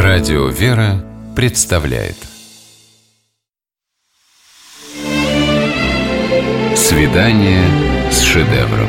Радио «Вера» представляет «Свидание с шедевром».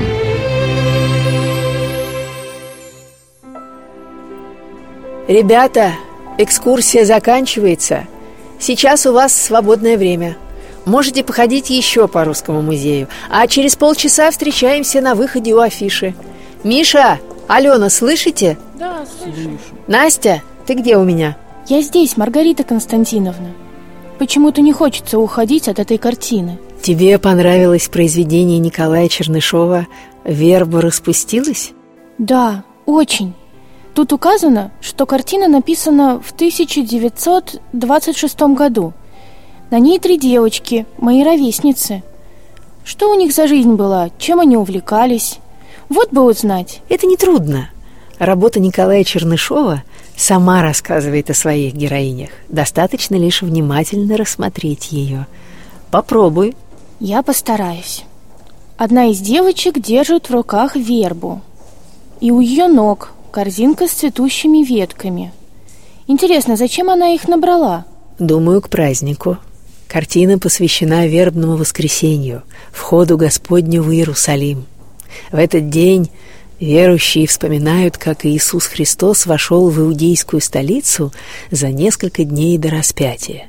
Ребята, экскурсия заканчивается. Сейчас у вас свободное время. Можете походить еще по Русскому музею. А через полчаса встречаемся на выходе у афиши. Миша, Алена, слышите? Да, слышу. Настя, ты где у меня? Я здесь, Маргарита Константиновна. Почему-то не хочется уходить от этой картины. Тебе понравилось произведение Николая Чернышова «Верба распустилась»? Да, очень. Тут указано, что картина написана в 1926 году. На ней 3 девочки, мои ровесницы. Что у них за жизнь была, чем они увлекались? Вот бы узнать. Это нетрудно. Работа Николая Чернышова сама рассказывает о своих героинях. Достаточно лишь внимательно рассмотреть ее. Попробуй. Я постараюсь. Одна из девочек держит в руках вербу. И у ее ног корзинка с цветущими ветками. Интересно, зачем она их набрала? Думаю, к празднику. Картина посвящена вербному воскресенью, входу Господню в Иерусалим. В этот день верующие вспоминают, как Иисус Христос вошел в иудейскую столицу за несколько дней до распятия.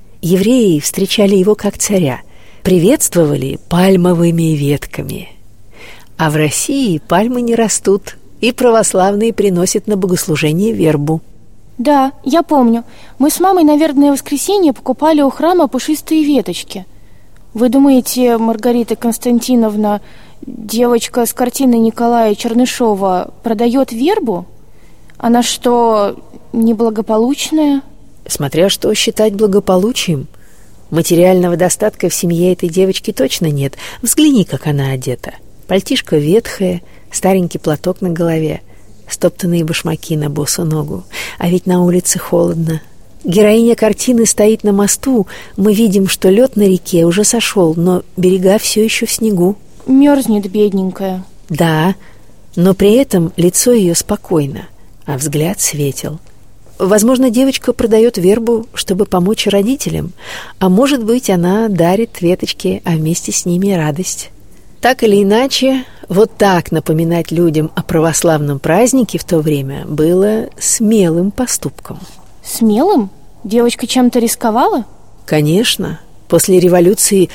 Евреи встречали его как царя, приветствовали пальмовыми ветками. А в России пальмы не растут, и православные приносят на богослужение вербу. Да, я помню. Мы с мамой на вербное воскресенье покупали у храма пушистые веточки. Вы думаете, Маргарита Константиновна, девочка с картины Николая Чернышова продает вербу? Она что, неблагополучная? Смотря что считать благополучием. Материального достатка в семье этой девочки точно нет. Взгляни, как она одета. Пальтишко ветхое, старенький платок на голове, стоптанные башмаки на босу ногу. А ведь на улице холодно. Героиня картины стоит на мосту. Мы видим, что лед на реке уже сошел, но берега все еще в снегу. Мерзнет бедненькая. Да, но при этом лицо ее спокойно, а взгляд светел. Возможно, девочка продает вербу, чтобы помочь родителям, а может быть, она дарит веточки, а вместе с ними радость. Так или иначе, вот так напоминать людям о православном празднике в то время было смелым поступком. Смелым? Девочка чем-то рисковала? Конечно. После революции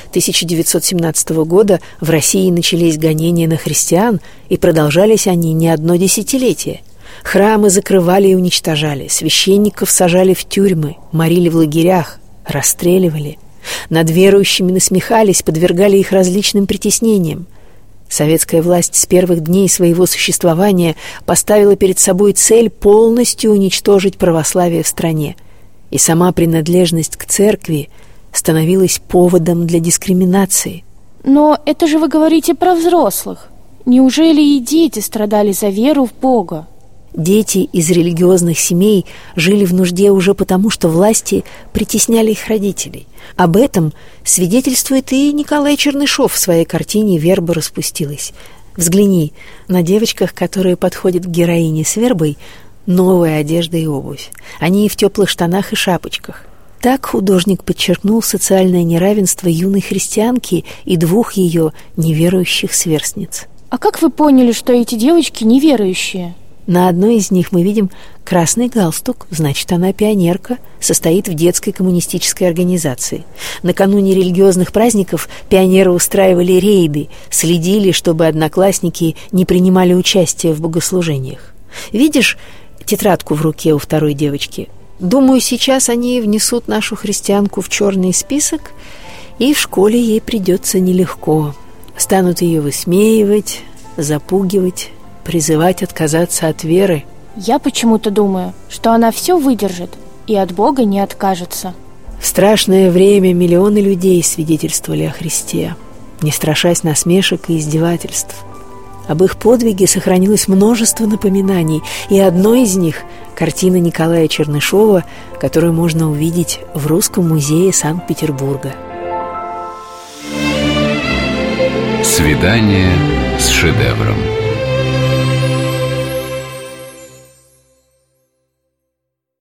1917 года в России начались гонения на христиан, и продолжались они не одно десятилетие. Храмы закрывали и уничтожали, священников сажали в тюрьмы, морили в лагерях, расстреливали. Над верующими насмехались, подвергали их различным притеснениям. Советская власть с первых дней своего существования поставила перед собой цель полностью уничтожить православие в стране. И сама принадлежность к церкви становилась поводом для дискриминации. Но это же вы говорите про взрослых. Неужели и дети страдали за веру в Бога? Дети из религиозных семей жили в нужде уже потому, что власти притесняли их родителей. Об этом свидетельствует и Николай Чернышов в своей картине «Верба распустилась». Взгляни, на девочках, которые подходят к героине с вербой, новая одежда и обувь. Они в теплых штанах и шапочках. Так художник подчеркнул социальное неравенство юной христианки и 2 ее неверующих сверстниц. А как вы поняли, что эти девочки неверующие? На одной из них мы видим красный галстук, значит, она пионерка, состоит в детской коммунистической организации. Накануне религиозных праздников пионеры устраивали рейды, следили, чтобы одноклассники не принимали участие в богослужениях. Видишь тетрадку в руке у второй девочки? Думаю, сейчас они внесут нашу христианку в черный список, и в школе ей придется нелегко. Станут ее высмеивать, запугивать, призывать отказаться от веры. Я почему-то думаю, что она все выдержит и от Бога не откажется. В страшное время миллионы людей свидетельствовали о Христе, не страшась насмешек и издевательств. Об их подвиге сохранилось множество напоминаний, и одно из них – картина Николая Чернышова, которую можно увидеть в Русском музее Санкт-Петербурга. «Свидание с шедевром».